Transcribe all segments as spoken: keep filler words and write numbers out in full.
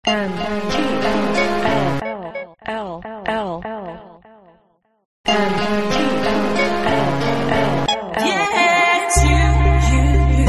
M G L L L M G L Yeah, it's you, you, you.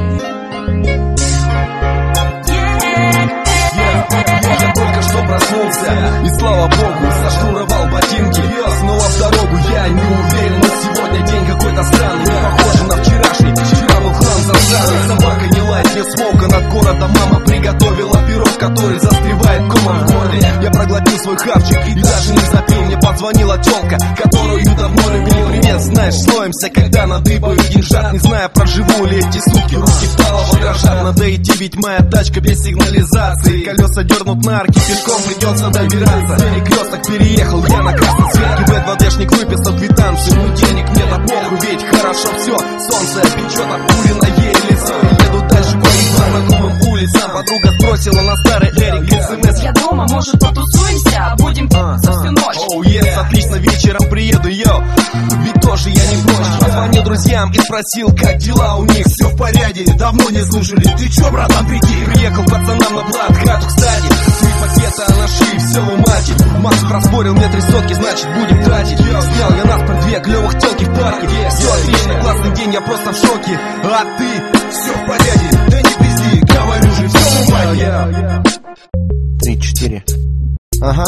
Yeah, я только что проснулся, и слава богу, зашнуровал ботинки. Снова в дорогу, я не уверен, но сегодня день какой-то странный, не похож на вчерашний. Вчера был хлам засраный, собака не лает, не смолка над городом. Мама приготовила пирог, который застревает комом в горле. Я проглотил свой хавчик и даже не запил. Мне позвонила тёлка, которую давно любил. Привет, знаешь, слоемся, когда надыбают деньжат. Не знаю, проживу ли эти сутки, руки вталого дрожат. Надо идти, ведь моя тачка без сигнализации. Колеса дернут на арке, пешком придется добираться. Перекресток переехал, я на красный свет. ГИБДДшник выписал квитанцию, ну денег мне на похуй, ведь хорошо все. Солнце печет, а пули на ей лицо. Еду дальше по незнакомым улицам. Подруга сбросила на старый Эрик СМС. Я дома, может потусуемся, будем за всю ночь. Оу, ес, отлично, вечером приеду, йоу. Ведь тоже я не прочь. Позвонил друзьям и спросил, как дела у них. Все в порядке, давно не слушали. Ты чё, братан, прикинь? Приехал пацанам на плат, хату, кстати. Три пакета на шее, все в умате. Макс проспорил мне три сотки, значит будем тратить. Снял я нас про две клёвых тёлки в парке. Все отлично, классный день, я просто в шоке. А ты? Все в порядке, да не пизди, говорю же, все в умате. Три, четыре. Ага.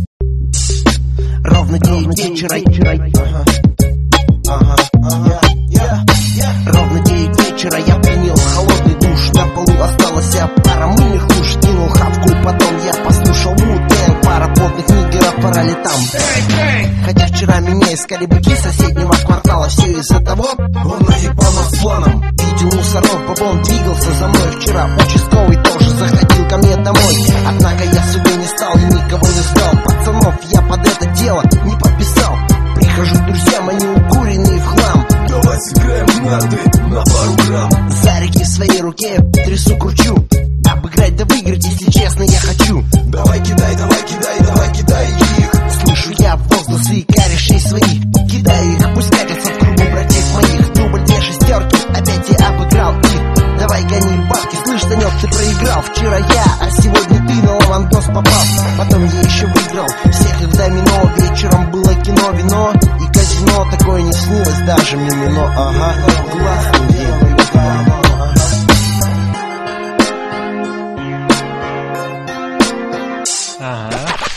Ровно девять вечера. Ага. Ага. Ага. Ровно девять вечера я принял холодный душ. На полу осталась пара мыльных луж. Кинул хавку, потом я послушал Wu-Tang. Пара плотных нигеров по ролетам. Хотя вчера меня искали быки соседнего квартала. Все из-за того, он наебал нас с планом. Видел мусоров, бабон двигался за мной. Вчера участковый тоже заходил ко мне домой. Однако я судьей не стал и никого не сдал. Пацанов я под это дело не подписал. Прихожу к друзьям, они укуренные в хлам. Давай сыграем в нарды на пару грамм. Зарики в своей руке трясу, кручу. Обыграть да выиграть, если честно, я хочу. Давай кидай, давай кидай, давай кидай их. Слышу я возгласы и корешей своих. Кидаю их, пусть катятся в кругу братьев моих. Дубль две шестерки, опять я обыграл их. Давай гони бабки, слышь, Санёк, ты проиграл. Вчера я, а сегодня ты на лавандос попал. Потом я еще выиграл всех их в домино. Вечером было кино, вино и казино. Такое не снилось даже мимино. Ага, классный день. Ага.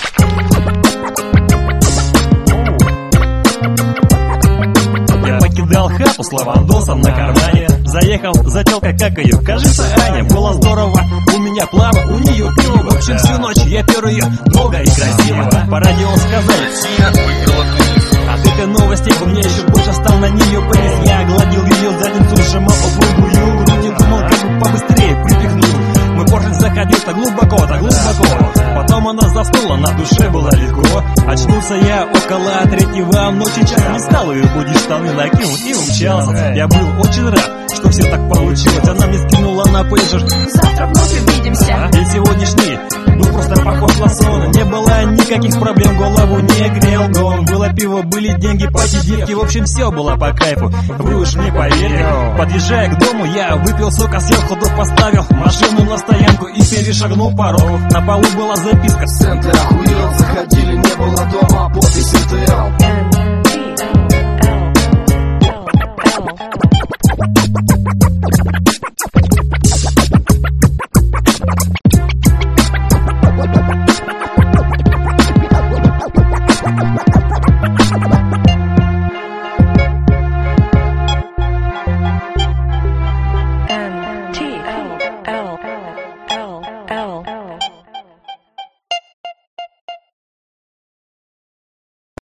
Я покидал хату с лавандосом на кармане. Заехал за тёлкой, как ее, кажется, Аня. Было здорово, у меня плава, у нее пиво. В общем, всю ночь я пёр ее много и красиво. По радио сказали: от этой новости у меня еще больше стал на нее повис. Я гладил ее задницу, сжимал упругую грудь и думал, как бы побыстрее припихнуть. Мой поршень заходил-то глубоко-то глубоко. Потом она заснула, на душе было легко. Очнулся я около третьего ночи. Час не стал ее будить, штаны накинул и умчался. Я был очень рад, что все так получилось. Она мне скинула на пейджер: Завтра вновь увидимся. День сегодняшний был просто похож на сон. Не было никаких проблем, голову не грел гон. Было пиво, были деньги, пати-дирки. В общем, все было по кайфу, вы уж не поверите. Подъезжая к дому, я выпил сока, съел ходок, поставил машину на стоянку и перешагнул порог. На полу была записка: Сэн, ты охуел, заходили, не было дома, подпись эн тэ эл. M G L L L